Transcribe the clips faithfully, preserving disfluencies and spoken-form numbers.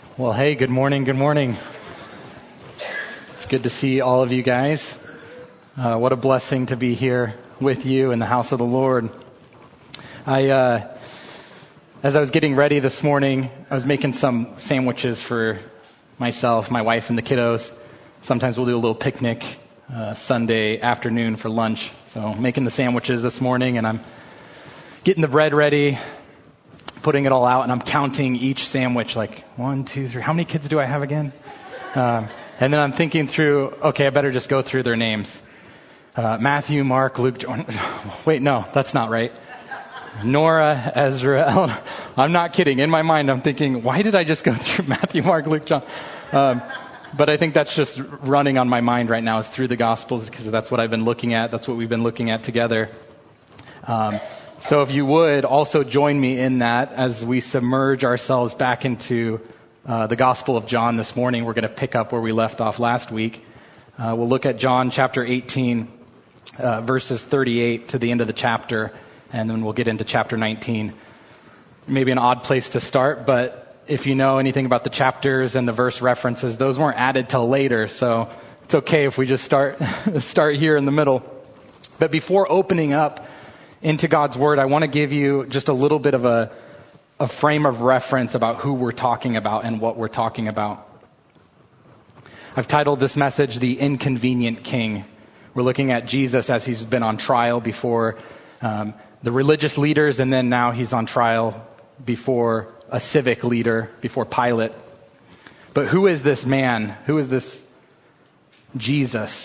Well, hey, good morning, good morning. It's good to see all of you guys. Uh, what a blessing to be here with you in the house of the Lord. I, uh, as I was getting ready this morning, I was making some sandwiches for myself, my wife, and the kiddos. Sometimes we'll do a little picnic uh, Sunday afternoon for lunch. So making the sandwiches this morning, and I'm getting the bread ready, putting it all out, and I'm counting each sandwich, like one, two, three. How many kids do I have again? Um, and then I'm thinking through, okay, I better just go through their names. Uh, Matthew, Mark, Luke, John. Wait, no, that's not right. Nora, Ezra, Ellen. I'm not kidding. In my mind, I'm thinking, why did I just go through Matthew, Mark, Luke, John? Um, but I think that's just running on my mind right now is through the Gospels, because that's what I've been looking at. That's what we've been looking at together. Um, So if you would also join me in that as we submerge ourselves back into uh, the Gospel of John this morning. We're going to pick up where we left off last week. Uh, we'll look at John chapter eighteen, uh, verses thirty-eight to the end of the chapter, and then we'll get into chapter nineteen. Maybe an odd place to start, but if you know anything about the chapters and the verse references, those weren't added till later, so it's okay if we just start start here in the middle. But before opening up into God's Word, I want to give you just a little bit of a, a frame of reference about who we're talking about and what we're talking about. I've titled this message, The Inconvenient King. We're looking at Jesus as he's been on trial before um, the religious leaders, and then now he's on trial before a civic leader, before Pilate. But who is this man? Who is this Jesus?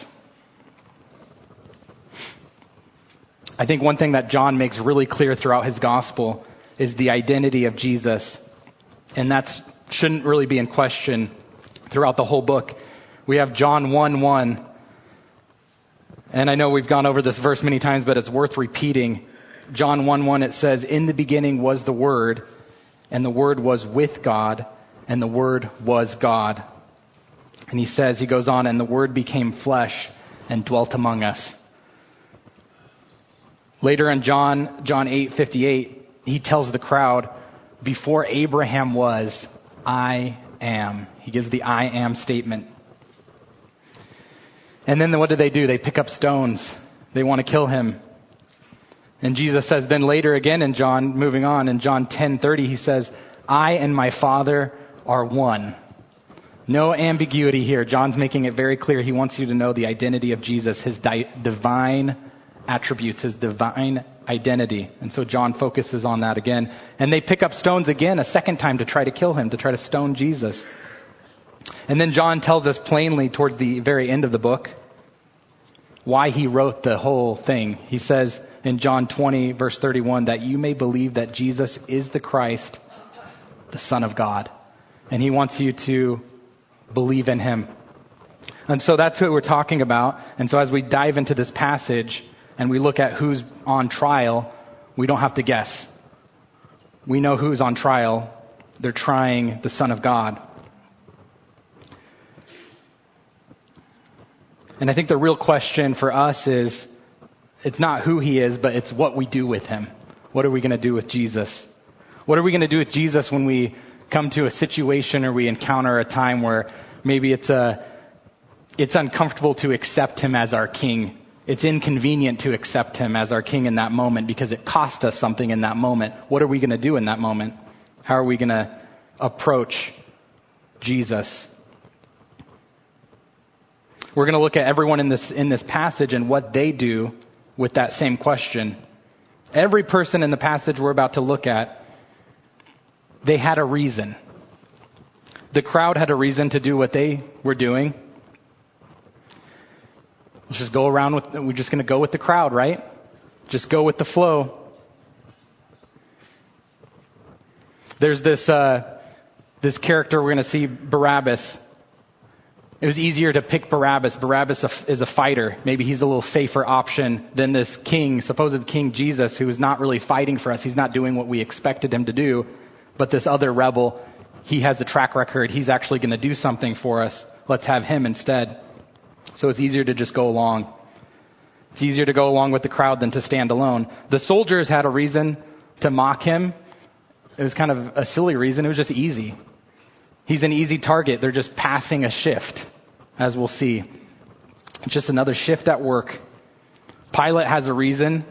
I think one thing that John makes really clear throughout his gospel is the identity of Jesus. And that shouldn't really be in question throughout the whole book. We have John one one. And I know we've gone over this verse many times, but it's worth repeating. John one one, it says, "In the beginning was the Word, and the Word was with God, and the Word was God." And he says, he goes on, "And the Word became flesh and dwelt among us." Later in John, John eight fifty-eight, he tells the crowd, "Before Abraham was, I am." He gives the I am statement. And then what do they do? They pick up stones. They want to kill him. And Jesus says, then later again in John, moving on, in John ten thirty, he says, "I and my Father are one." No ambiguity here. John's making it very clear. He wants you to know the identity of Jesus, his di- divine attributes, his divine identity. And so John focuses on that again. And they pick up stones again a second time to try to kill him, to try to stone Jesus. And then John tells us plainly towards the very end of the book why he wrote the whole thing. He says in John twenty, verse thirty-one, that you may believe that Jesus is the Christ, the Son of God. And he wants you to believe in him. And so that's what we're talking about. And so as we dive into this passage, and we look at who's on trial, we don't have to guess. We know who's on trial. They're trying the Son of God. And I think the real question for us is, it's not who he is, but it's what we do with him. What are we going to do with Jesus? What are we going to do with Jesus when we come to a situation or we encounter a time where maybe it's a, it's uncomfortable to accept him as our king? It's inconvenient to accept him as our king in that moment because it cost us something in that moment. What are we going to do in that moment? How are we going to approach Jesus? We're going to look at everyone in this in this passage and what they do with that same question. Every person in the passage we're about to look at, they had a reason. The crowd had a reason to do what they were doing. Let's just go around with, we're just going to go with the crowd, right? Just go with the flow. There's this, uh, this character we're going to see, Barabbas. It was easier to pick Barabbas. Barabbas is a fighter. Maybe he's a little safer option than this king, supposed King Jesus, who is not really fighting for us. He's not doing what we expected him to do. But this other rebel, he has a track record. He's actually going to do something for us. Let's have him instead. So it's easier to just go along. It's easier to go along with the crowd than to stand alone. The soldiers had a reason to mock him. It was kind of a silly reason. It was just easy. He's an easy target. They're just passing a shift, as we'll see. It's just another shift at work. Pilate has a reason.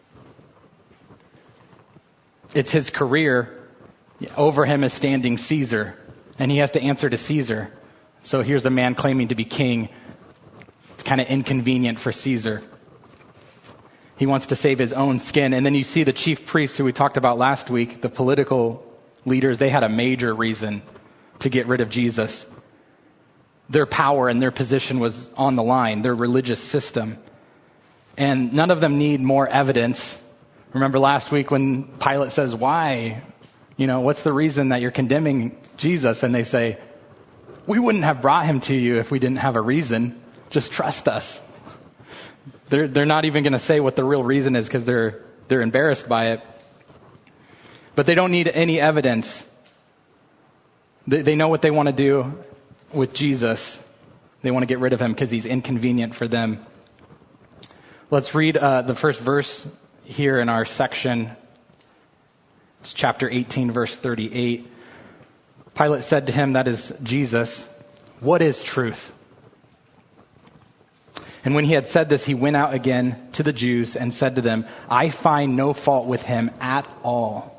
It's his career. Over him is standing Caesar, and he has to answer to Caesar. So here's a man claiming to be king. It's kind of inconvenient for Caesar. He wants to save his own skin. And then you see the chief priests who we talked about last week, the political leaders, they had a major reason to get rid of Jesus. Their power and their position was on the line, their religious system. And none of them need more evidence. Remember last week when Pilate says, why? You know, what's the reason that you're condemning Jesus? And they say, we wouldn't have brought him to you if we didn't have a reason. Just trust us. They're, they're not even going to say what the real reason is because they're, they're embarrassed by it. But they don't need any evidence. They, they know what they want to do with Jesus. They want to get rid of him because he's inconvenient for them. Let's read uh, the first verse here in our section. It's chapter eighteen, verse thirty-eight. Pilate said to him, that is Jesus, what is truth? And when he had said this, he went out again to the Jews and said to them, I find no fault with him at all.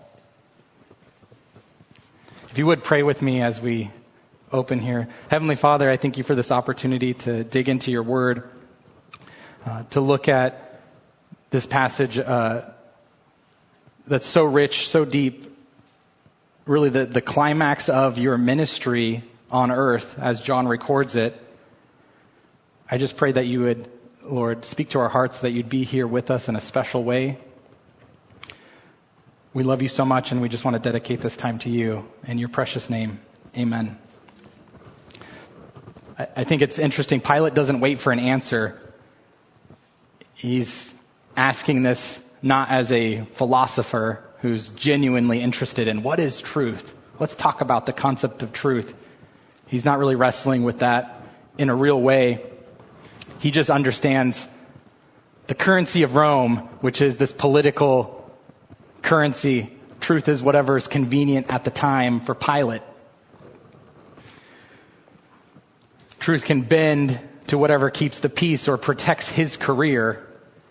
If you would pray with me as we open here. Heavenly Father, I thank you for this opportunity to dig into your word, uh, to look at this passage uh, that's so rich, so deep, really the, the climax of your ministry on earth as John records it. I just pray that you would, Lord, speak to our hearts, that you'd be here with us in a special way. We love you so much, and we just want to dedicate this time to you. In your precious name, amen. I, I think it's interesting. Pilate doesn't wait for an answer. He's asking this not as a philosopher who's genuinely interested in what is truth. Let's talk about the concept of truth. He's not really wrestling with that in a real way. He just understands the currency of Rome, which is this political currency. Truth is whatever is convenient at the time for Pilate. Truth can bend to whatever keeps the peace or protects his career.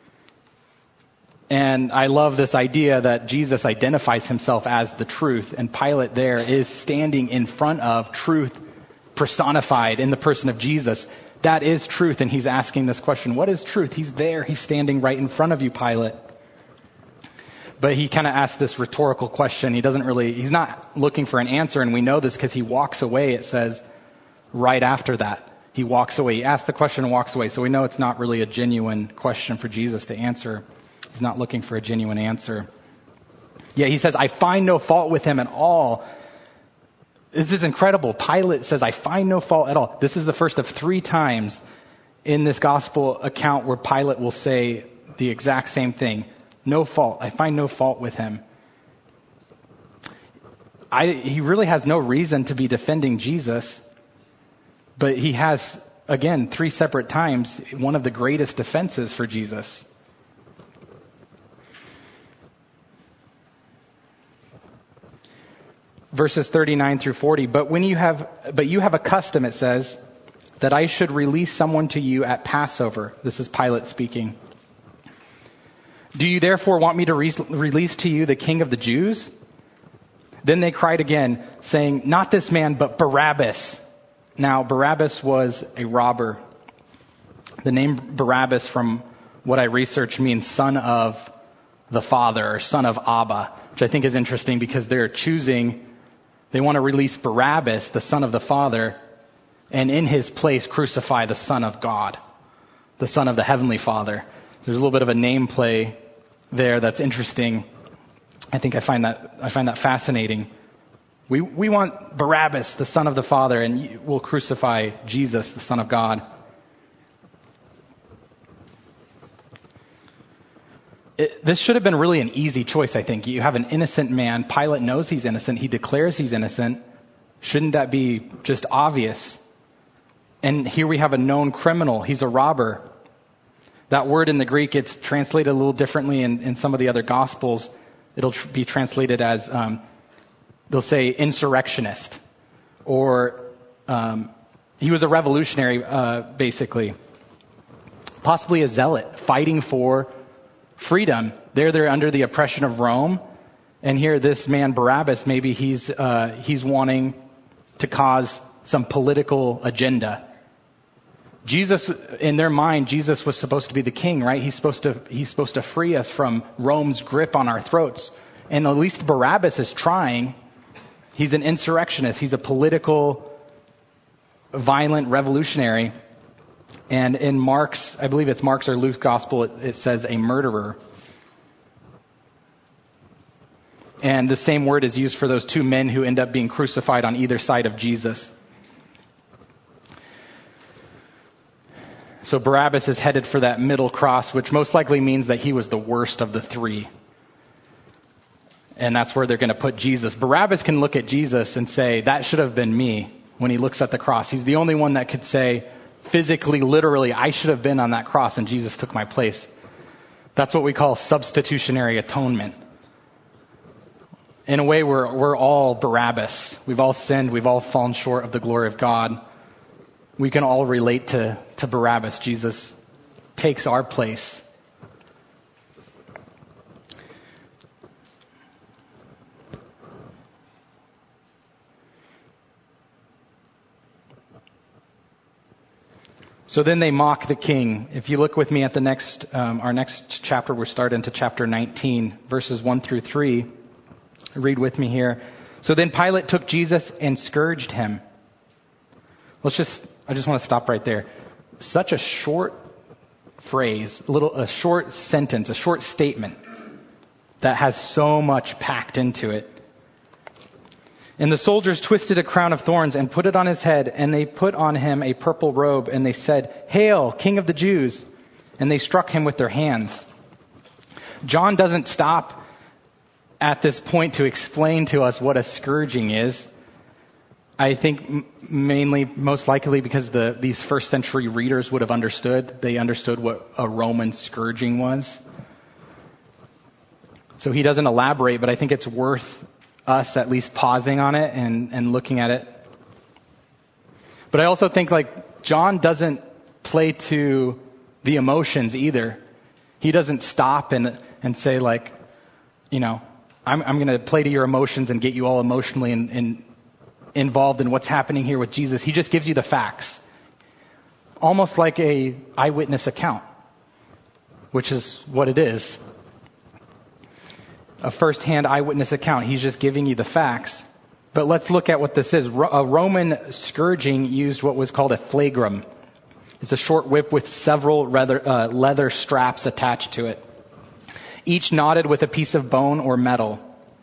And I love this idea that Jesus identifies himself as the truth, and Pilate there is standing in front of truth personified in the person of Jesus. That is truth, and he's asking this question, what is truth? He's there, he's standing right in front of you, Pilate. But he kind of asks this rhetorical question. He doesn't really, he's not looking for an answer, and we know this because he walks away, it says, right after that. He walks away. He asks the question and walks away. So we know it's not really a genuine question for Jesus to answer. He's not looking for a genuine answer. Yeah, he says, I find no fault with him at all. This is incredible. Pilate says, I find no fault at all. This is the first of three times in this gospel account where Pilate will say the exact same thing. No fault. I find no fault with him. I, he really has no reason to be defending Jesus, but he has, again, three separate times, one of the greatest defenses for Jesus. Verses thirty-nine through forty, but when you have, but you have a custom, it says, that I should release someone to you at Passover. This is Pilate speaking. Do you therefore want me to re- release to you the king of the Jews? Then they cried again, saying, not this man, but Barabbas. Now, Barabbas was a robber. The name Barabbas, from what I researched, means son of the Father, or son of Abba, which I think is interesting because they're choosing, they want to release Barabbas, the son of the Father, and in his place crucify the Son of God, the Son of the Heavenly Father. There's a little bit of a name play there that's interesting. I think I find that I find that fascinating. We we want Barabbas, the Son of the Father, and we'll crucify Jesus, the Son of God. It, this should have been really an easy choice, I think. You have an innocent man. Pilate knows he's innocent. He declares he's innocent. Shouldn't that be just obvious? And here we have a known criminal. He's a robber. That word in the Greek, it's translated a little differently in, in some of the other Gospels. It'll tr- be translated as, um, they'll say insurrectionist, or um, he was a revolutionary, uh, basically, possibly a zealot fighting for freedom. There they're under the oppression of Rome. And here this man Barabbas, maybe he's uh, he's wanting to cause some political agenda. Jesus, in their mind, Jesus was supposed to be the king, right? He's supposed to he's supposed to free us from Rome's grip on our throats. And at least Barabbas is trying. He's an insurrectionist. He's a political, violent revolutionary. And in Mark's, I believe it's Mark's or Luke's gospel, it, it says a murderer. And the same word is used for those two men who end up being crucified on either side of Jesus. So Barabbas is headed for that middle cross, which most likely means that he was the worst of the three. And that's where they're going to put Jesus. Barabbas can look at Jesus and say, that should have been me when he looks at the cross. He's the only one that could say, physically, literally, I should have been on that cross and Jesus took my place. That's what we call substitutionary atonement. In a way, we're, we're all Barabbas. We've all sinned. We've all fallen short of the glory of God. We can all relate to, to Barabbas. Jesus takes our place. So then they mock the king. If you look with me at the next, um, our next chapter, we're starting into chapter nineteen, verses one through three. Read with me here. So then Pilate took Jesus and scourged him. Let's just, I just want to stop right there. Such a short phrase, a little, a short sentence, a short statement that has so much packed into it. And the soldiers twisted a crown of thorns and put it on his head, and they put on him a purple robe, and they said, "Hail, King of the Jews!" And they struck him with their hands. John doesn't stop at this point to explain to us what a scourging is. I think m- mainly, most likely because the these first century readers would have understood. They understood what a Roman scourging was. So he doesn't elaborate, but I think it's worth us at least pausing on it and, and looking at it. But I also think like John doesn't play to the emotions either. He doesn't stop and and say like, you know, I'm, I'm going to play to your emotions and get you all emotionally in, in, involved in what's happening here with Jesus. He just gives you the facts. Almost like a eyewitness account, which is what it is. A first-hand eyewitness account. He's just giving you the facts. But let's look at what this is. A Roman scourging used what was called a flagrum. It's a short whip with several leather, uh, leather straps attached to it, each knotted with a piece of bone or metal.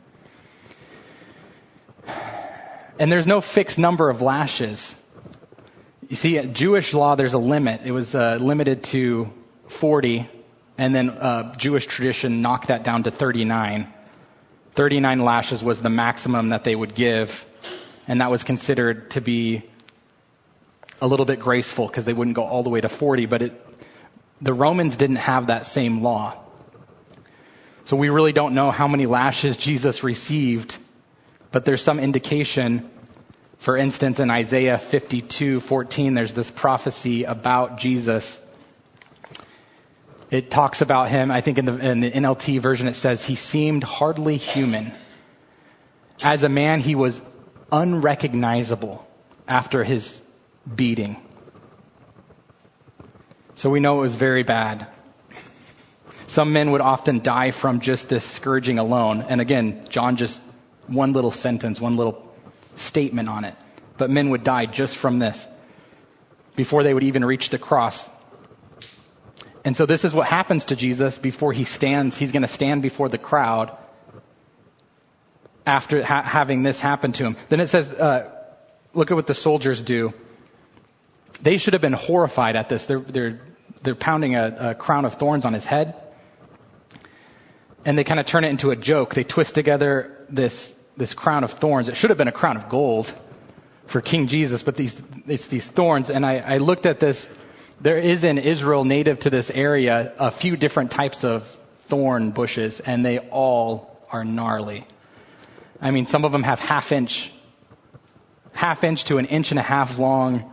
And there's no fixed number of lashes. You see, at Jewish law, there's a limit. It was uh, limited to forty. And then uh, Jewish tradition knocked that down to thirty-nine. thirty-nine lashes was the maximum that they would give. And that was considered to be a little bit graceful because they wouldn't go all the way to forty. But it, the Romans didn't have that same law. So we really don't know how many lashes Jesus received. But there's some indication. For instance, in Isaiah fifty-two fourteen, there's this prophecy about Jesus. It talks about him, I think in the, in the N L T version it says, he seemed hardly human. As a man, he was unrecognizable after his beating. So we know it was very bad. Some men would often die from just this scourging alone. And again, John just one little sentence, one little statement on it. But men would die just from this before they would even reach the cross. And so this is what happens to Jesus before he stands. He's going to stand before the crowd after ha- having this happen to him. Then it says, uh, look at what the soldiers do. They should have been horrified at this. They're, they're, they're pounding a, a crown of thorns on his head. And they kind of turn it into a joke. They twist together this, this crown of thorns. It should have been a crown of gold for King Jesus, but these, it's these thorns. And I, I looked at this. There is in Israel, native to this area, a few different types of thorn bushes, and they all are gnarly. I mean, some of them have half inch, half inch to an inch and a half long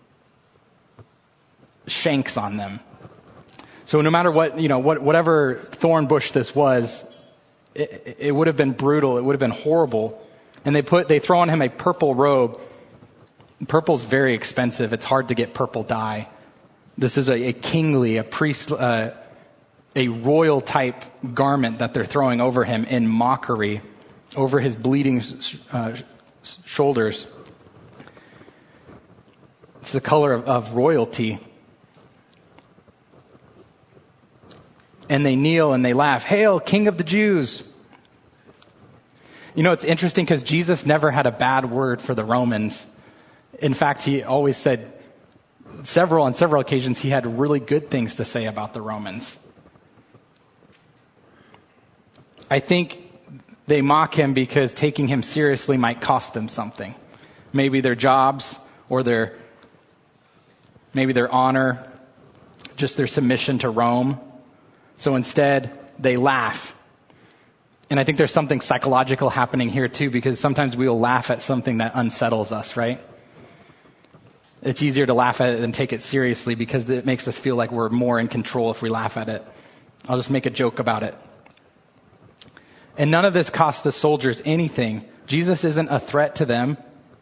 shanks on them. So no matter what, you know, what, whatever thorn bush this was, it, it would have been brutal. It would have been horrible. And they put, they throw on him a purple robe. Purple's very expensive. It's hard to get purple dye. This is a, a kingly, a priest, uh, a royal type garment that they're throwing over him in mockery, over his bleeding uh, shoulders. It's the color of, of royalty. And they kneel and they laugh, "Hail, King of the Jews." You know, it's interesting because Jesus never had a bad word for the Romans. In fact, he always said several, on several occasions, he had really good things to say about the Romans. I think they mock him because taking him seriously might cost them something. Maybe their jobs or their, maybe their honor, just their submission to Rome. So instead, they laugh. And I think there's something psychological happening here too, because sometimes we will laugh at something that unsettles us, right? It's easier to laugh at it than take it seriously because it makes us feel like we're more in control if we laugh at it. I'll just make a joke about it. And none of this costs the soldiers anything. Jesus isn't a threat to them.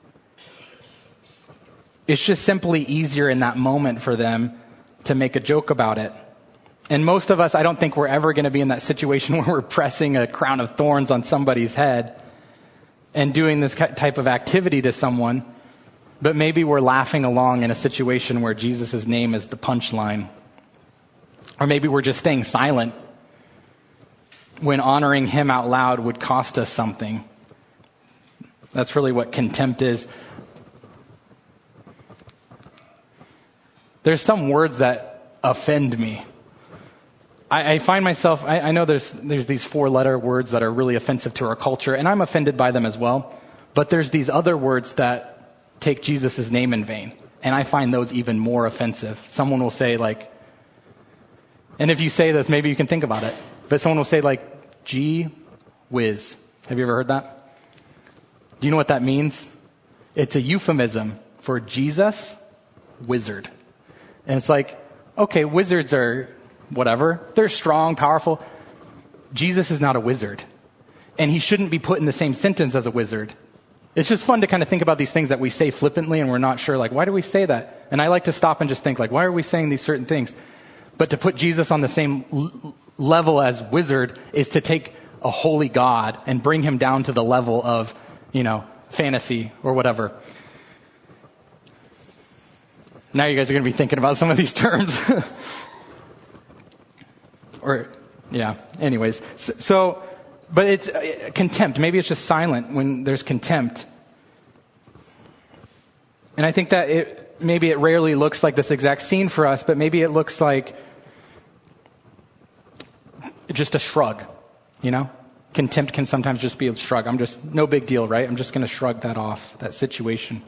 It's just simply easier in that moment for them to make a joke about it. And most of us, I don't think we're ever going to be in that situation where we're pressing a crown of thorns on somebody's head and doing this type of activity to someone. But maybe we're laughing along in a situation where Jesus' name is the punchline. Or maybe we're just staying silent when honoring him out loud would cost us something. That's really what contempt is. There's some words that offend me. I, I find myself, I, I know there's there's these four-letter words that are really offensive to our culture, and I'm offended by them as well. But there's these other words that take Jesus' name in vain, and I find those even more offensive. Someone will say like, and if you say this, maybe you can think about it, but someone will say like, gee whiz. Have you ever heard that? Do you know what that means? It's a euphemism for Jesus wizard. And it's like, okay, wizards are whatever. They're strong, powerful. Jesus is not a wizard. And he shouldn't be put in the same sentence as a wizard. It's just fun to kind of think about these things that we say flippantly and we're not sure, like, why do we say that? And I like to stop and just think, like, why are we saying these certain things? But to put Jesus on the same l- level as wizard is to take a holy God and bring him down to the level of, you know, fantasy or whatever. Now you guys are going to be thinking about some of these terms. or, yeah, anyways. So, so but it's uh, contempt. Maybe it's just silent when there's contempt. And I think that it maybe it rarely looks like this exact scene for us, but maybe it looks like just a shrug, you know? Contempt can sometimes just be a shrug. I'm just, no big deal, right? I'm just going to shrug that off, that situation.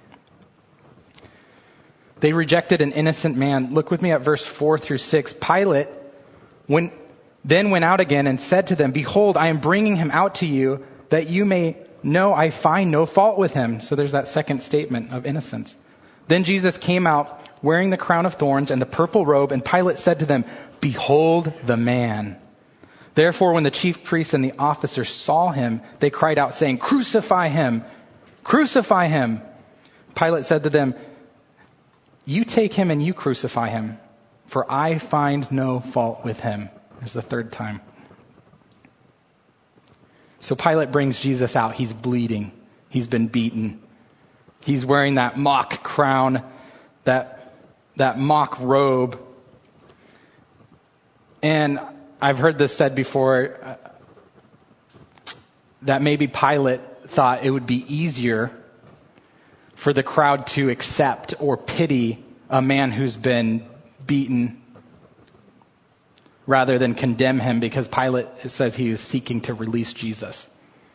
They rejected an innocent man. Look with me at verse four through six. Pilate when, then went out again and said to them, "Behold, I am bringing him out to you that you may know I find no fault with him." So there's that second statement of innocence. Then Jesus came out wearing the crown of thorns and the purple robe, and Pilate said to them, "Behold the man." Therefore, when the chief priests and the officers saw him, they cried out, saying, "Crucify him! Crucify him!" Pilate said to them, "You take him and you crucify him, for I find no fault with him." There's the third time. So Pilate brings Jesus out. He's bleeding. He's been beaten. He's wearing that mock crown, that, that mock robe. And I've heard this said before, uh, that maybe Pilate thought it would be easier for the crowd to accept or pity a man who's been beaten rather than condemn him, because Pilate says he is seeking to release Jesus.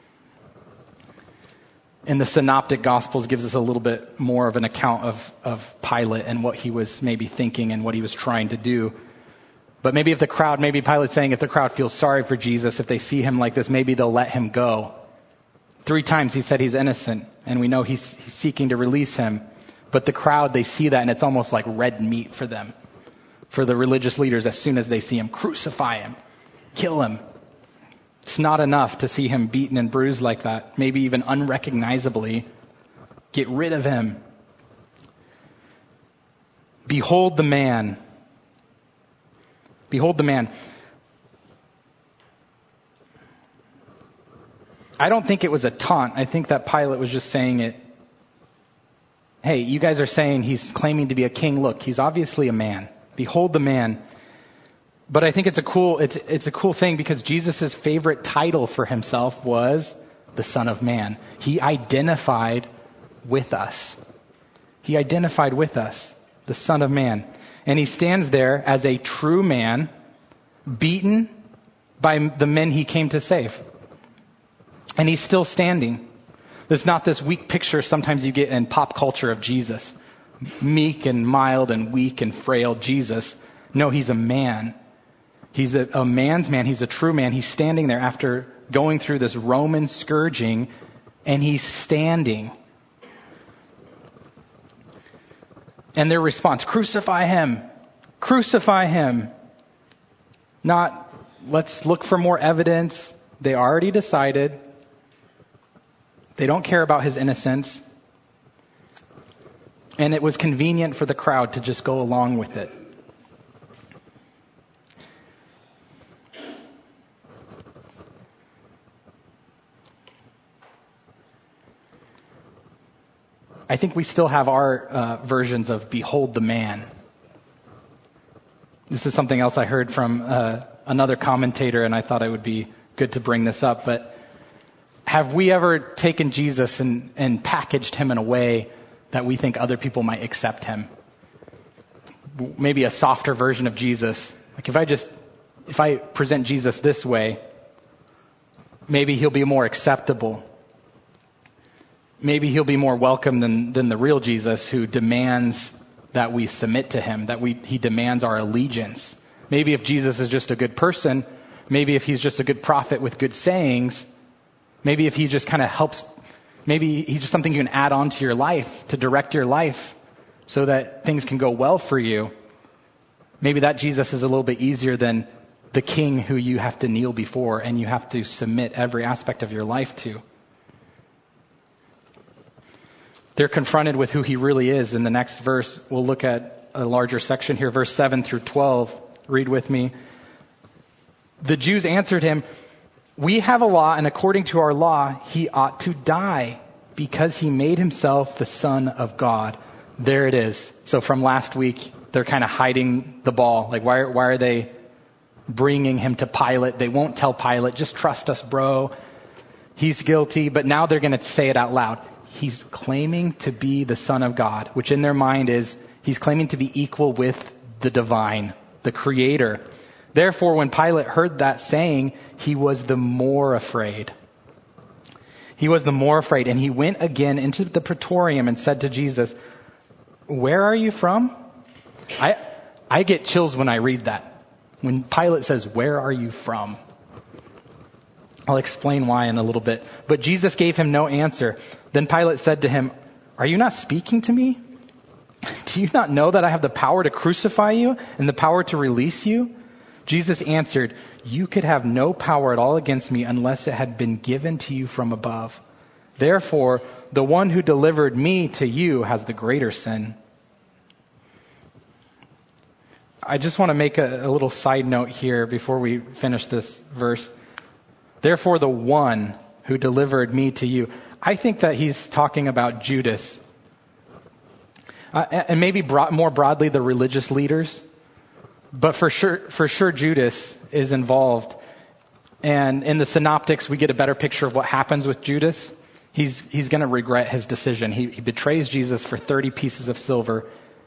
And the Synoptic Gospels gives us a little bit more of an account of, of Pilate and what he was maybe thinking and what he was trying to do. But maybe if the crowd, maybe Pilate's saying if the crowd feels sorry for Jesus, if they see him like this, maybe they'll let him go. Three times he said he's innocent, and we know he's, he's seeking to release him. But the crowd, they see that, and it's almost like red meat for them. For the religious leaders, as soon as they see him, crucify him, kill him. It's not enough to see him beaten and bruised like that, maybe even unrecognizably. Get rid of him. Behold the man. Behold the man. I don't think it was a taunt. I think that Pilate was just saying it. Hey, you guys are saying he's claiming to be a king. Look, he's obviously a man. Behold the man. But I think it's a cool, it's, it's a cool thing because Jesus' favorite title for himself was the Son of Man. He identified with us. He identified with us, the Son of Man. And he stands there as a true man, beaten by the men he came to save. And he's still standing. There's not this weak picture sometimes you get in pop culture of Jesus. Meek and mild and weak and frail Jesus. No, he's a man. He's a, a man's man. He's a true man. He's standing there after going through this Roman scourging, and he's standing. And their response, crucify him. Crucify him. Not, let's look for more evidence. They already decided. They don't care about his innocence. And it was convenient for the crowd to just go along with it. I think we still have our uh, versions of behold the man. This is something else I heard from uh, another commentator, and I thought it would be good to bring this up. But have we ever taken Jesus and, and packaged him in a way that we think other people might accept him? Maybe a softer version of Jesus. Like if I just, if I present Jesus this way, maybe he'll be more acceptable. Maybe he'll be more welcome than, than the real Jesus who demands that we submit to him, that we he demands our allegiance. Maybe if Jesus is just a good person, maybe if he's just a good prophet with good sayings, maybe if he just kind of helps, maybe he's just something you can add on to your life to direct your life so that things can go well for you. Maybe that Jesus is a little bit easier than the king who you have to kneel before and you have to submit every aspect of your life to. They're confronted with who he really is. In the next verse, we'll look at a larger section here, verse seven through twelve. Read with me. The Jews answered him, "We have a law, and according to our law, he ought to die because he made himself the Son of God." There it is. So from last week, they're kind of hiding the ball. Like, why, why are they bringing him to Pilate? They won't tell Pilate, just trust us, bro. He's guilty. But now they're going to say it out loud. He's claiming to be the Son of God, which in their mind is he's claiming to be equal with the divine, the creator. Therefore, when Pilate heard that saying, he was the more afraid. He was the more afraid, and he went again into the praetorium and said to Jesus, "Where are you from?" I I get chills when I read that. When Pilate says, "Where are you from?" I'll explain why in a little bit. But Jesus gave him no answer. Then Pilate said to him, "Are you not speaking to me? Do you not know that I have the power to crucify you and the power to release you?" Jesus answered, "You could have no power at all against me unless it had been given to you from above. Therefore, the one who delivered me to you has the greater sin." I just want to make a, a little side note here before we finish this verse. Therefore, the one who delivered me to you. I think that he's talking about Judas. Uh, and maybe broad, more broadly, the religious leaders. But for sure, for sure, Judas is involved. And in the synoptics, we get a better picture of what happens with Judas. He's, he's going to regret his decision. He, he betrays Jesus for thirty pieces of silver.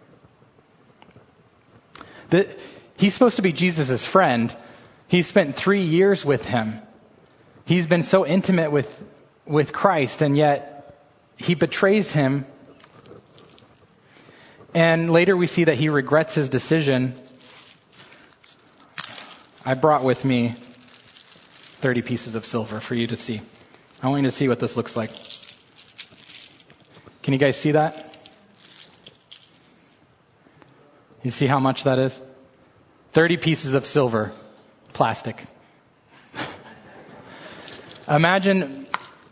The, he's supposed to be Jesus' friend. He spent three years with him. He's been so intimate with, with Christ, and yet he betrays him. And later we see that he regrets his decision. I brought with me thirty pieces of silver for you to see. I want you to see what this looks like. Can you guys see that? You see how much that is? thirty pieces of silver, plastic. Imagine,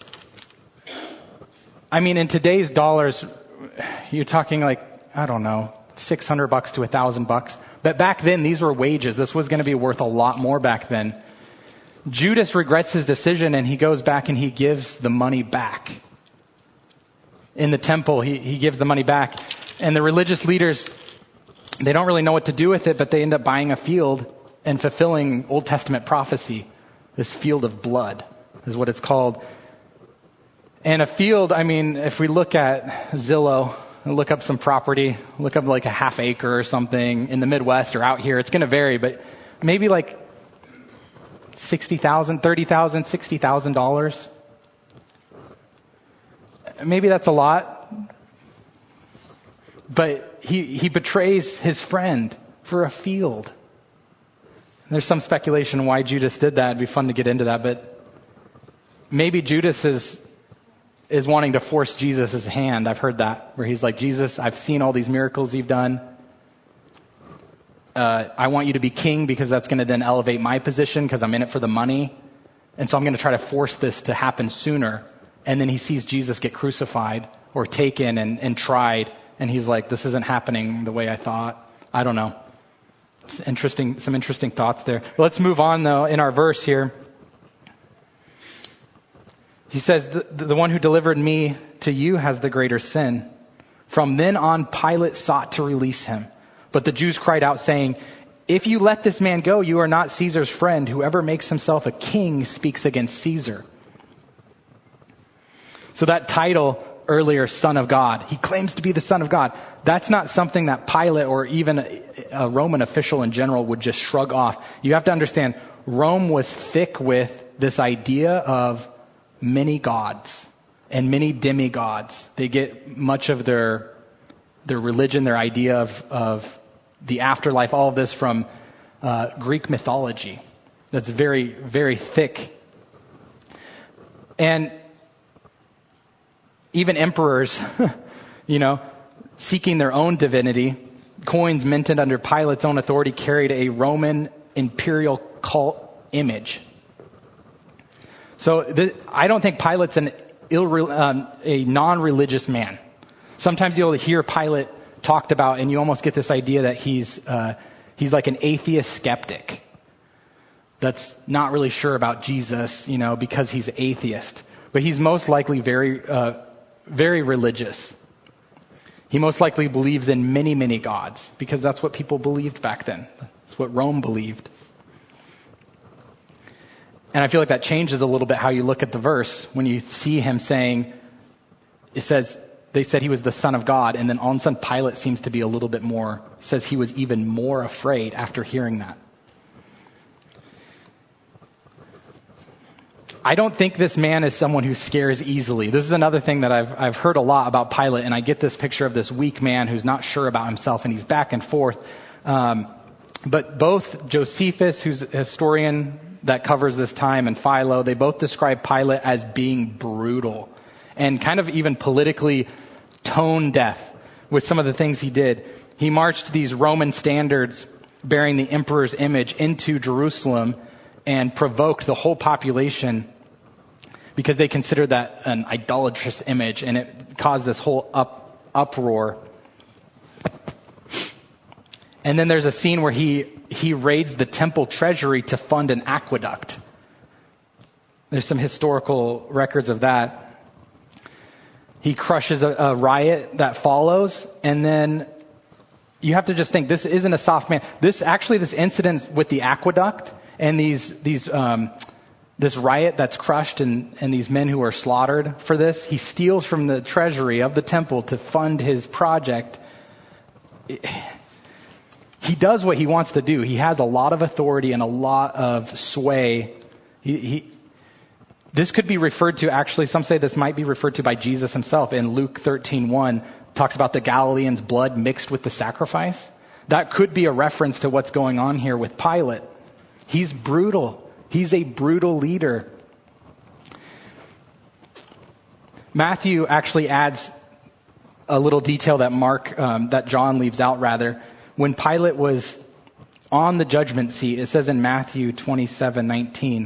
I mean, in today's dollars, you're talking like, I don't know, six hundred bucks to a thousand bucks. But back then, these were wages. This was going to be worth a lot more back then. Judas regrets his decision, and he goes back and he gives the money back. In the temple, he, he gives the money back. And the religious leaders, they don't really know what to do with it, but they end up buying a field and fulfilling Old Testament prophecy. This field of blood is what it's called. And a field, I mean, if we look at Zillow, look up some property, look up like a half acre or something in the Midwest or out here, it's going to vary, but maybe like sixty thousand dollars, thirty thousand dollars, sixty thousand dollars. Maybe that's a lot. But he, he betrays his friend for a field. There's some speculation why Judas did that. It'd be fun to get into that, but maybe Judas is is wanting to force Jesus' hand. I've heard that, where he's like, Jesus, I've seen all these miracles you've done. Uh, I want you to be king because that's going to then elevate my position because I'm in it for the money. And so I'm going to try to force this to happen sooner. And then he sees Jesus get crucified or taken and, and tried. And he's like, this isn't happening the way I thought. I don't know. It's interesting, some interesting thoughts there. But let's move on, though, in our verse here. He says, the, the one who delivered me to you has the greater sin. From then on, Pilate sought to release him. But the Jews cried out, saying, if you let this man go, you are not Caesar's friend. Whoever makes himself a king speaks against Caesar. So that title earlier, Son of God, he claims to be the Son of God. That's not something that Pilate or even a, a Roman official in general would just shrug off. You have to understand, Rome was thick with this idea of many gods and many demigods. They get much of their their religion, their idea of, of the afterlife, all of this from uh, Greek mythology. That's very, very thick. And even emperors, you know, seeking their own divinity, coins minted under Pilate's own authority carried a Roman imperial cult image. So the, I don't think Pilate's an ill, um, a non-religious man. Sometimes you'll hear Pilate talked about, and you almost get this idea that he's uh, he's like an atheist skeptic that's not really sure about Jesus, you know, because he's atheist. But he's most likely very, uh, very religious. He most likely believes in many, many gods because that's what people believed back then. That's what Rome believed. And I feel like that changes a little bit how you look at the verse when you see him saying, it says, they said he was the Son of God, and then all of a sudden Pilate seems to be a little bit more, says he was even more afraid after hearing that. I don't think this man is someone who scares easily. This is another thing that I've I've heard a lot about Pilate, and I get this picture of this weak man who's not sure about himself, and he's back and forth. Um, but both Josephus, who's a historian that covers this time, and Philo, they both describe Pilate as being brutal and kind of even politically tone deaf with some of the things he did. He marched these Roman standards bearing the emperor's image into Jerusalem and provoked the whole population because they considered that an idolatrous image, and it caused this whole up, uproar. And then there's a scene where he, he raids the temple treasury to fund an aqueduct. There's some historical records of that. He crushes a, a riot that follows, and then you have to just think, this isn't a soft man. This actually, this incident with the aqueduct and these these um, this riot that's crushed and, and these men who are slaughtered for this, he steals from the treasury of the temple to fund his project. It, he does what he wants to do. He has a lot of authority and a lot of sway. He, he This could be referred to, actually, some say this might be referred to by Jesus himself in Luke thirteen one, talks about the Galileans' blood mixed with the sacrifice. That could be a reference to what's going on here with Pilate. He's brutal. He's a brutal leader. Matthew actually adds a little detail that Mark, um, that John leaves out rather. When Pilate was on the judgment seat, it says in Matthew twenty-seven nineteen,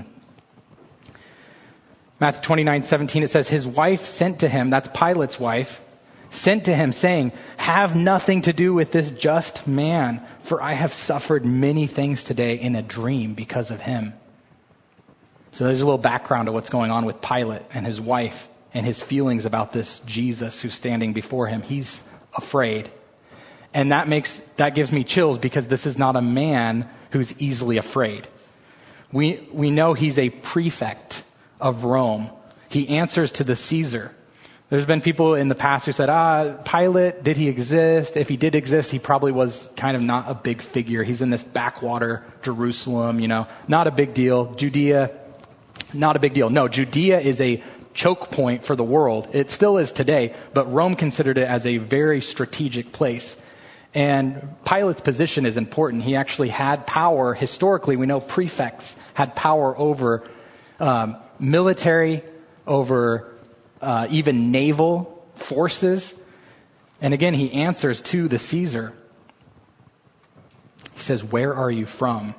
Matthew twenty-nine seventeen, it says, his wife sent to him, that's Pilate's wife, sent to him saying, have nothing to do with this just man, for I have suffered many things today in a dream because of him. So there's a little background of what's going on with Pilate and his wife and his feelings about this Jesus who's standing before him. He's afraid. And that makes, that gives me chills because this is not a man who's easily afraid. We, we know he's a prefect of Rome. He answers to the Caesar. There's been people in the past who said, ah, Pilate, did he exist? If he did exist, he probably was kind of not a big figure. He's in this backwater Jerusalem, you know, not a big deal. Judea, not a big deal. No, Judea is a choke point for the world. It still is today, but Rome considered it as a very strategic place. And Pilate's position is important. He actually had power. Historically, we know prefects had power over um, military, over uh, even naval forces. And again, he answers to the Caesar. He says, where are you from?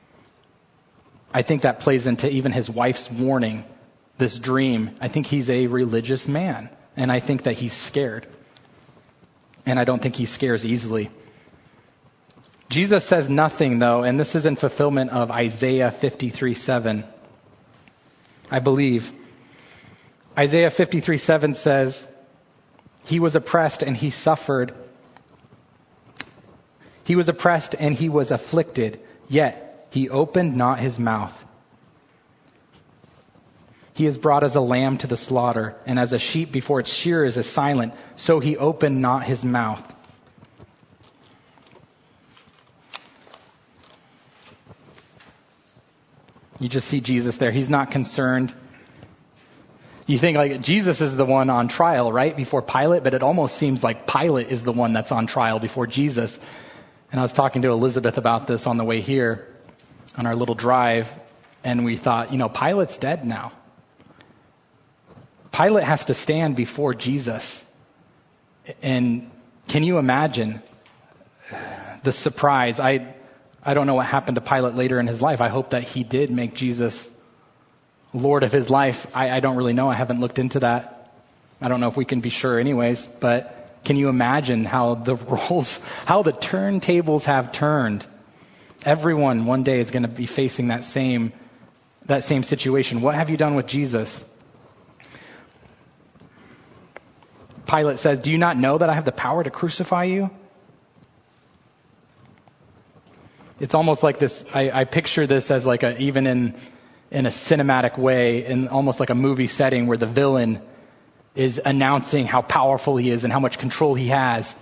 I think that plays into even his wife's warning, this dream. I think he's a religious man, and I think that he's scared. And I don't think he scares easily. Jesus says nothing, though, and this is in fulfillment of Isaiah fifty-three seven. I believe. Isaiah fifty-three seven says, he was oppressed and he suffered. He was oppressed and he was afflicted, yet he opened not his mouth. He is brought as a lamb to the slaughter, and as a sheep before its shearers is silent, so he opened not his mouth. You just see Jesus there. He's not concerned. You think like Jesus is the one on trial, right, before Pilate, but it almost seems like Pilate is the one that's on trial before Jesus. And I was talking to Elizabeth about this on the way here on our little drive, and we thought, you know, Pilate's dead now. Pilate has to stand before Jesus. And can you imagine the surprise? I I don't know what happened to Pilate later in his life. I hope that he did make Jesus Lord of his life. I, I don't really know. I haven't looked into that. I don't know if we can be sure anyways. But can you imagine how the roles, how the turntables have turned? Everyone one day is going to be facing that same, that same situation. What have you done with Jesus? Pilate says, do you not know that I have the power to crucify you? It's almost like this, I, I picture this as like a, even in, in a cinematic way, in almost like a movie setting where the villain is announcing how powerful he is and how much control he has.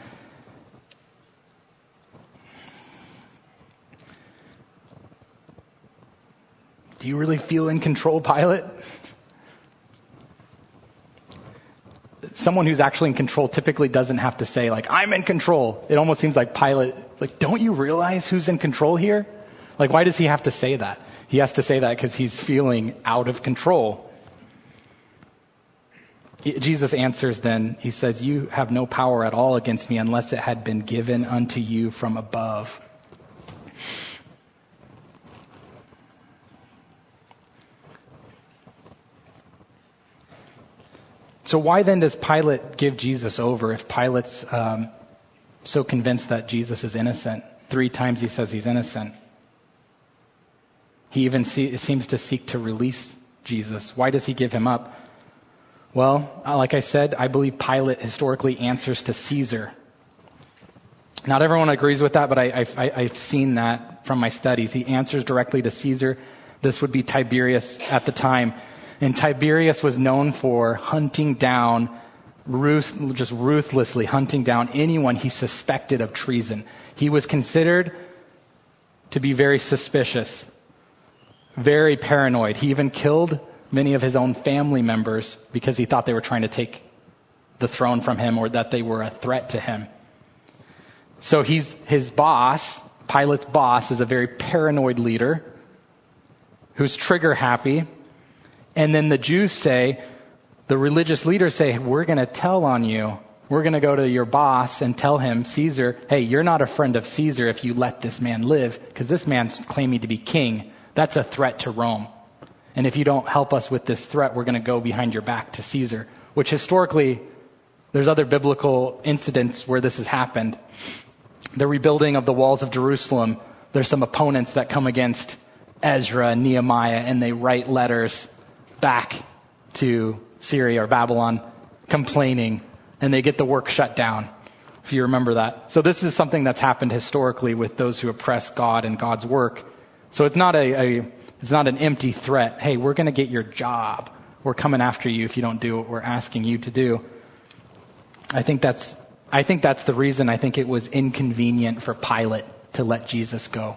Do you really feel in control, Pilate? Someone who's actually in control typically doesn't have to say, like, I'm in control. It almost seems like Pilate, like, don't you realize who's in control here? Like, why does he have to say that? He has to say that because he's feeling out of control. Jesus answers then, he says, you have no power at all against me unless it had been given unto you from above. So why then does Pilate give Jesus over if Pilate's um, so convinced that Jesus is innocent? Three times he says he's innocent. He even see, seems to seek to release Jesus. Why does he give him up? Well, like I said, I believe Pilate historically answers to Caesar. Not everyone agrees with that, but I, I, I've seen that from my studies. He answers directly to Caesar. This would be Tiberius at the time. And Tiberius was known for hunting down, ruth, just ruthlessly hunting down anyone he suspected of treason. He was considered to be very suspicious, very paranoid. He even killed many of his own family members because he thought they were trying to take the throne from him or that they were a threat to him. So he's his boss, Pilate's boss, is a very paranoid leader who's trigger happy. And then the Jews say, The religious leaders say, we're going to tell on you. We're going to go to your boss and tell him, Caesar, hey, you're not a friend of Caesar if you let this man live, because this man's claiming to be king. That's a threat to Rome. And if you don't help us with this threat, we're going to go behind your back to Caesar, which historically, there's other biblical incidents where this has happened. The rebuilding of the walls of Jerusalem, there's some opponents that come against Ezra and Nehemiah, and they write letters back to Syria or Babylon complaining, and they get the work shut down, if you remember that. So this is something that's happened historically with those who oppress God and God's work. So it's not a, a it's not an empty threat. Hey, we're going to get your job. We're coming after you if you don't do what we're asking you to do. I think that's I think that's the reason I think it was inconvenient for Pilate to let Jesus go.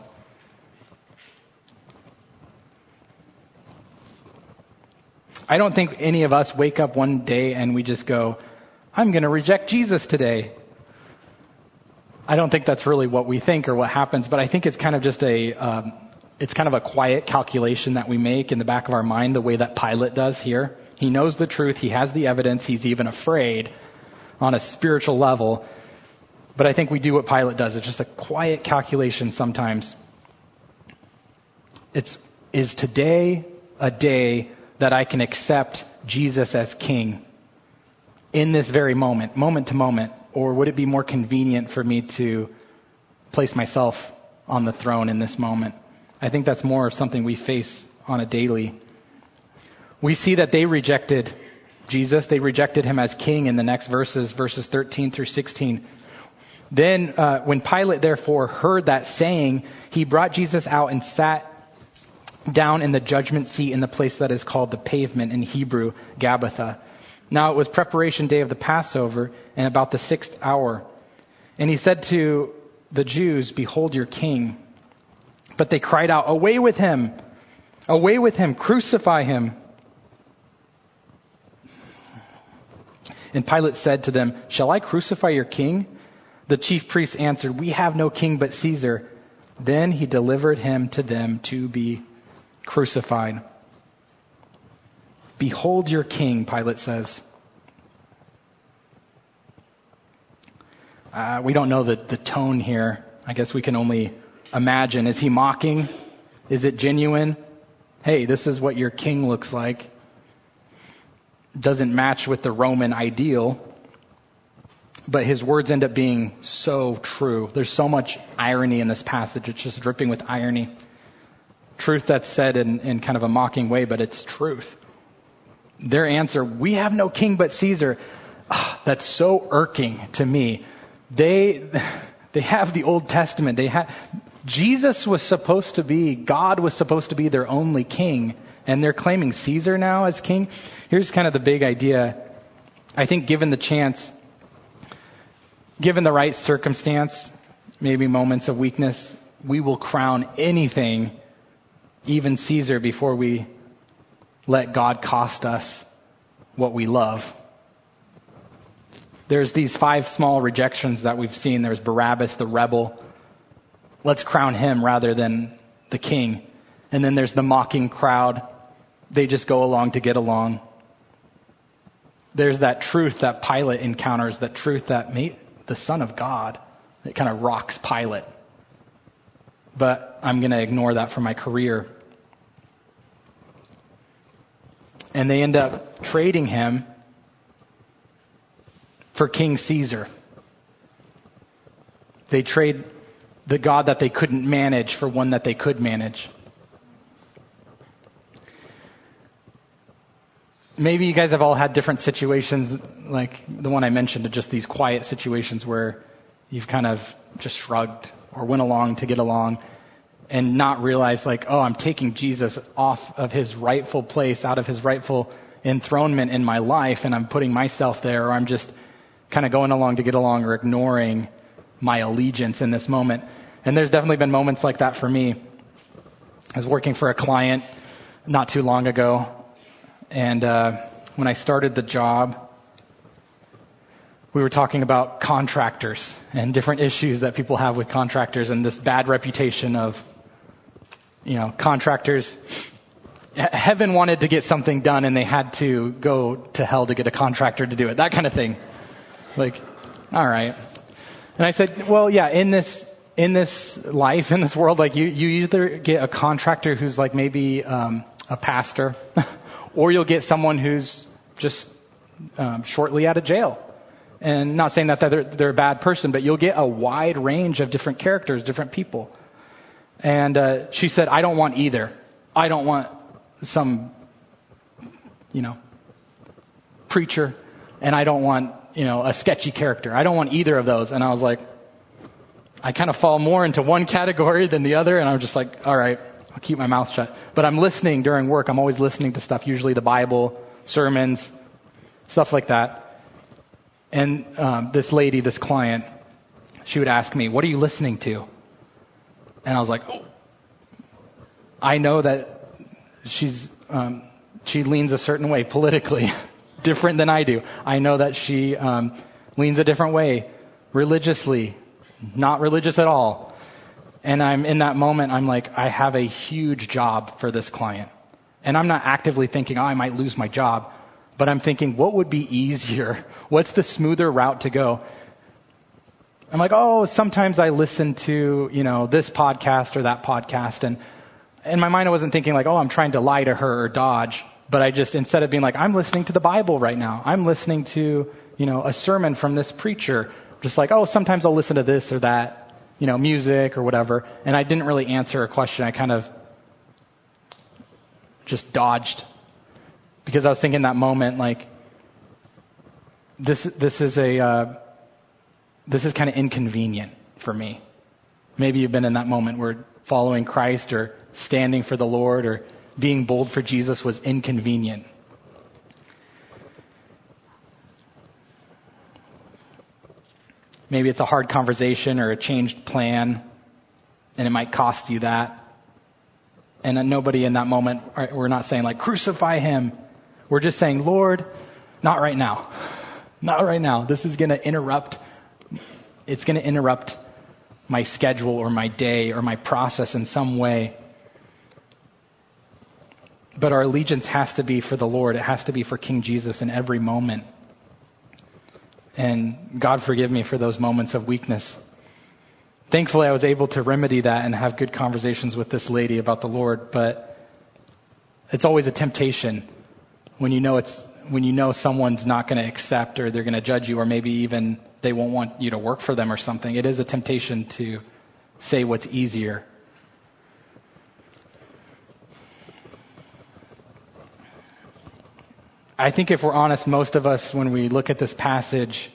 I don't think any of us wake up one day and we just go, I'm going to reject Jesus today. I don't think that's really what we think or what happens, but I think it's kind of just a, um, it's kind of a quiet calculation that we make in the back of our mind, the way that Pilate does here. He knows the truth. He has the evidence. He's even afraid on a spiritual level. But I think we do what Pilate does. It's just a quiet calculation sometimes. It's, is today a day that I can accept Jesus as king in this very moment, moment to moment? Or would it be more convenient for me to place myself on the throne in this moment? I think that's more of something we face on a daily. We see that they rejected Jesus. They rejected him as king in the next verses, verses thirteen through sixteen. Then uh, when Pilate therefore heard that saying, he brought Jesus out and sat down in the judgment seat in the place that is called the Pavement, in Hebrew, Gabbatha. Now it was preparation day of the Passover, and about the sixth hour. And he said to the Jews, behold your king. But they cried out, away with him! Away with him! Crucify him! And Pilate said to them, shall I crucify your king? The chief priests answered, we have no king but Caesar. Then he delivered him to them to be crucified. Behold your king, Pilate says. Uh, we don't know the, the tone here. I guess we can only imagine. Is he mocking? Is it genuine? Hey, this is what your king looks like. Doesn't match with the Roman ideal. But his words end up being so true. There's so much irony in this passage. It's just dripping with irony. Truth that's said in, in kind of a mocking way, but it's truth. Their answer, we have no king but Caesar. Oh, that's so irking to me. They they have the Old Testament. They have Jesus was supposed to be, God was supposed to be their only king, and they're claiming Caesar now as king. Here's kind of the big idea. I think given the chance, given the right circumstance, maybe moments of weakness, we will crown anything, even Caesar, before we let God cost us what we love. There's these five small rejections that we've seen. There's Barabbas, the rebel. Let's crown him rather than the king. And then there's the mocking crowd. They just go along to get along. There's that truth that Pilate encounters, that truth that made the Son of God, that kind of rocks Pilate. But I'm going to ignore that for my career. And they end up trading him for King Caesar. They trade the God that they couldn't manage for one that they could manage. Maybe you guys have all had different situations like the one I mentioned, just these quiet situations where you've kind of just shrugged or went along to get along and not realized like, oh, I'm taking Jesus off of his rightful place, out of his rightful enthronement in my life, and I'm putting myself there, or I'm just kind of going along to get along or ignoring my allegiance in this moment. And there's definitely been moments like that for me. I was working for a client not too long ago, and uh, when I started the job, we were talking about contractors and different issues that people have with contractors and this bad reputation of, you know, contractors heaven wanted to get something done and they had to go to hell to get a contractor to do it. That kind of thing. Like, all right. And I said, well, yeah, in this in this life, in this world, like you, you either get a contractor who's like maybe um, a pastor, or you'll get someone who's just um, shortly out of jail. And not saying that they're, they're a bad person, but you'll get a wide range of different characters, different people. And uh, she said, I don't want either. I don't want some, you know, preacher, and I don't want, you know, a sketchy character. I don't want either of those. And I was like, I kind of fall more into one category than the other. And I'm just like, all right, I'll keep my mouth shut. But I'm listening during work. I'm always listening to stuff, usually the Bible, sermons, stuff like that. And um, this lady, this client, she would ask me, what are you listening to? And I was like, oh, I know that she's, um, she leans a certain way politically, different than I do. I know that she um, leans a different way religiously, not religious at all. And I'm in that moment, I'm like, I have a huge job for this client. And I'm not actively thinking, oh, I might lose my job. But I'm thinking, what would be easier? What's the smoother route to go? I'm like, oh, sometimes I listen to, you know, this podcast or that podcast. And in my mind, I wasn't thinking like, oh, I'm trying to lie to her or dodge. But I just, instead of being like, I'm listening to the Bible right now. I'm listening to, you know, a sermon from this preacher. Just like, oh, sometimes I'll listen to this or that, you know, music or whatever. And I didn't really answer a question. I kind of just dodged. Because I was thinking in that moment, like, this this is a uh, this is kind of inconvenient for me. Maybe you've been in that moment where following Christ or standing for the Lord or being bold for Jesus was inconvenient. Maybe it's a hard conversation or a changed plan, and it might cost you that. And nobody in that moment, we're not saying like, crucify him. We're just saying, Lord, not right now. Not right now. This is going to interrupt. It's going to interrupt my schedule or my day or my process in some way. But our allegiance has to be for the Lord. It has to be for King Jesus in every moment. And God forgive me for those moments of weakness. Thankfully, I was able to remedy that and have good conversations with this lady about the Lord. But it's always a temptation when you know it's when you know someone's not going to accept or they're going to judge you, or maybe even they won't want you to work for them or something. It is a temptation to say what's easier. I think if we're honest, most of us, when we look at this passage,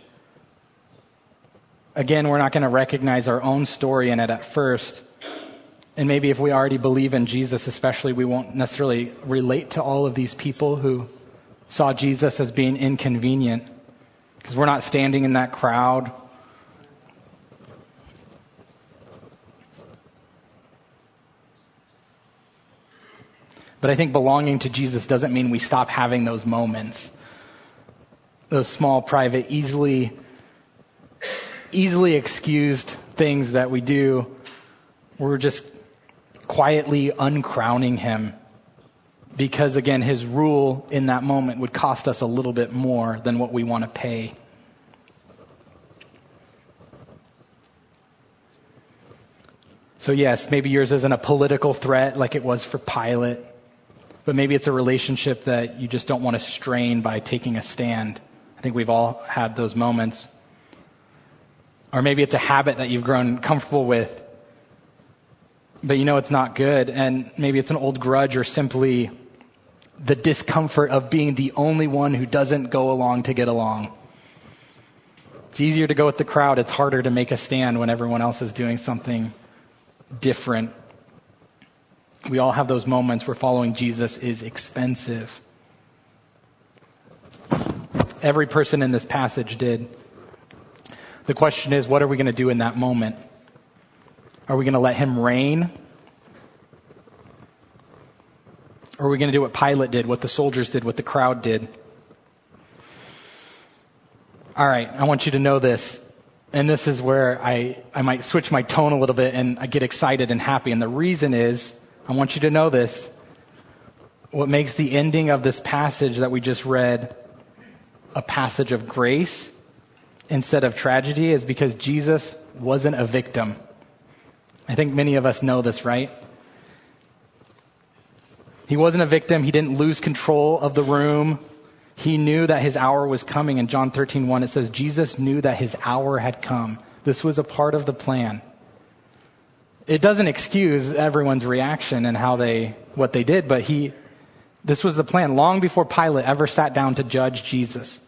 again, we're not going to recognize our own story in it at first. And maybe if we already believe in Jesus, especially, we won't necessarily relate to all of these people who saw Jesus as being inconvenient, because we're not standing in that crowd. But I think belonging to Jesus doesn't mean we stop having those moments, those small, private, easily, easily excused things that we do. We're just quietly uncrowning him. Because, again, his rule in that moment would cost us a little bit more than what we want to pay. So, yes, maybe yours isn't a political threat like it was for Pilate. But maybe it's a relationship that you just don't want to strain by taking a stand. I think we've all had those moments. Or maybe it's a habit that you've grown comfortable with, but you know it's not good. And maybe it's an old grudge or simply the discomfort of being the only one who doesn't go along to get along. It's easier to go with the crowd. It's harder to make a stand when everyone else is doing something different. We all have those moments where following Jesus is expensive. Every person in this passage did. The question is, what are we going to do in that moment? Are we going to let him reign? Or are we going to do what Pilate did, what the soldiers did, what the crowd did? All right, I want you to know this. And this is where I, I might switch my tone a little bit and I get excited and happy. And the reason is, I want you to know this. what makes the ending of this passage that we just read a passage of grace instead of tragedy is because Jesus wasn't a victim. I think many of us know this, right? He wasn't a victim. He didn't lose control of the room. He knew that his hour was coming. In John thirteen one, it says, Jesus knew that his hour had come. This was a part of the plan. It doesn't excuse everyone's reaction and how they, what they did, but he, this was the plan long before Pilate ever sat down to judge Jesus.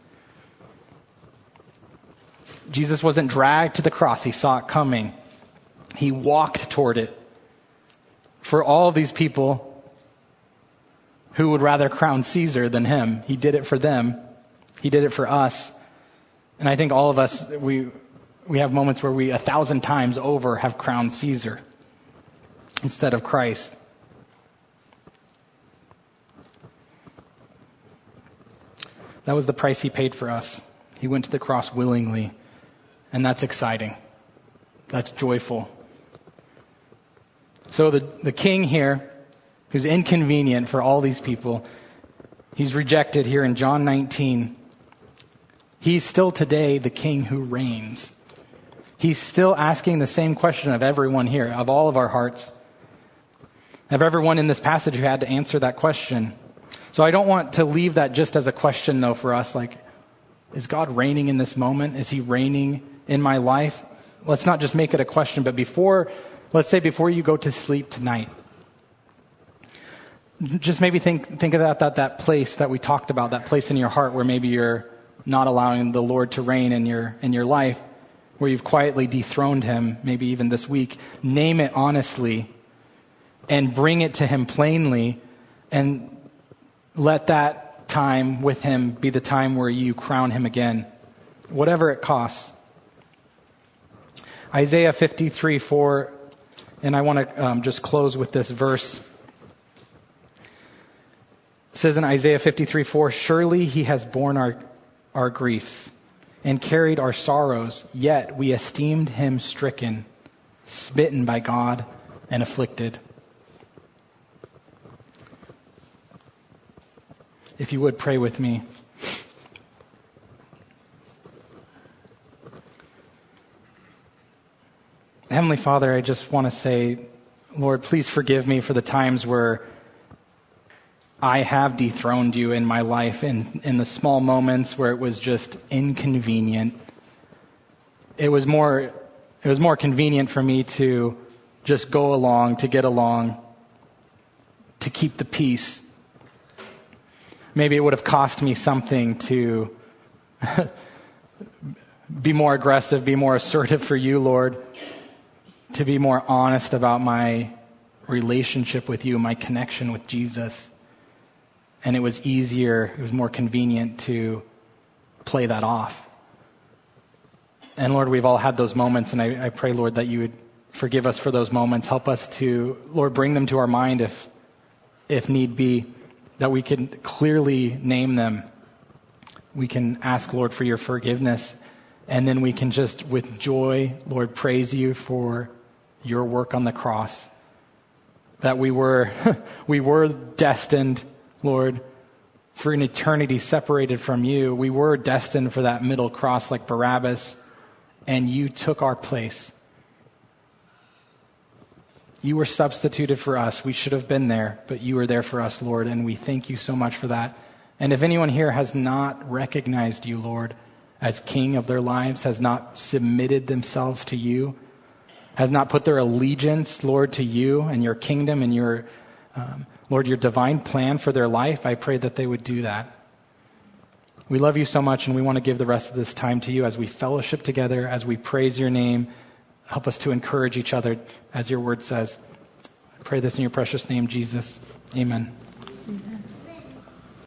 Jesus wasn't dragged to the cross. He saw it coming. He walked toward it. For all of these people who would rather crown Caesar than him, he did it for them. He did it for us. And I think all of us, we we have moments where we a thousand times over have crowned Caesar instead of Christ. That was the price he paid for us. He went to the cross willingly. And that's exciting. That's joyful. So the, the king here, who's inconvenient for all these people, he's rejected here in John nineteen. He's still today the king who reigns. He's still asking the same question of everyone here, of all of our hearts, of everyone in this passage who had to answer that question. So I don't want to leave that just as a question, though, for us. Like, is God reigning in this moment? Is he reigning in my life? Let's not just make it a question, but before, let's say before you go to sleep tonight, just maybe think think about that, that place that we talked about, that place in your heart where maybe you're not allowing the Lord to reign in your in your life, where you've quietly dethroned him, maybe even this week. Name it honestly and bring it to him plainly, and let that time with him be the time where you crown him again, whatever it costs. Isaiah fifty-three four, and I want to um, just close with this verse. It says in Isaiah fifty-three four, surely he has borne our, our griefs and carried our sorrows, yet we esteemed him stricken, smitten by God, and afflicted. If you would pray with me. Heavenly Father, I just want to say, Lord, please forgive me for the times where I have dethroned you in my life, in, in the small moments where it was just inconvenient. It was more, it was more convenient for me to just go along, to get along, to keep the peace. Maybe it would have cost me something to be more aggressive, be more assertive for you, Lord, to be more honest about my relationship with you, my connection with Jesus. And it was easier, it was more convenient to play that off. And Lord, we've all had those moments, and I, I pray, Lord, that you would forgive us for those moments. Help us to, Lord, bring them to our mind if, if need be, that we can clearly name them. We can ask, Lord, for your forgiveness, and then we can just, with joy, Lord, praise you for your work on the cross. That we were, we were destined, Lord, for an eternity separated from you. We were destined for that middle cross like Barabbas, and you took our place. You were substituted for us. We should have been there, but you were there for us, Lord, and we thank you so much for that. And if anyone here has not recognized you, Lord, as King of their lives, has not submitted themselves to you, has not put their allegiance, Lord, to you and your kingdom and your, um, Lord, your divine plan for their life, I pray that they would do that. We love you so much, and we want to give the rest of this time to you as we fellowship together, as we praise your name. Help us to encourage each other, as your word says. I pray this in your precious name, Jesus. Amen. Amen.